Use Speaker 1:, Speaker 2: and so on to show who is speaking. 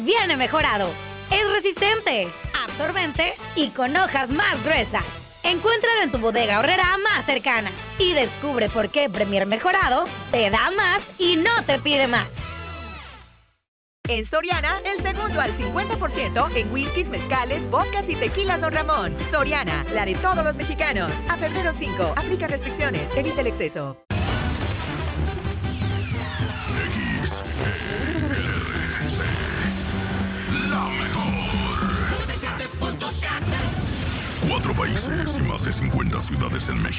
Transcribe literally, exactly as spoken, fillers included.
Speaker 1: Viene mejorado. Es resistente, absorbente y con hojas más gruesas. Encuéntralo en tu bodega horrera más cercana y descubre por qué Premier Mejorado te da más y no te pide más.
Speaker 2: En Soriana, el segundo al cincuenta por ciento en whiskies, mezcales, vodkas y tequilas Don Ramón. Soriana, la de todos los mexicanos. A febrero cinco, aplica restricciones, evita el exceso.
Speaker 3: X E L C, la mejor. Cuatro países y más de cincuenta ciudades en México.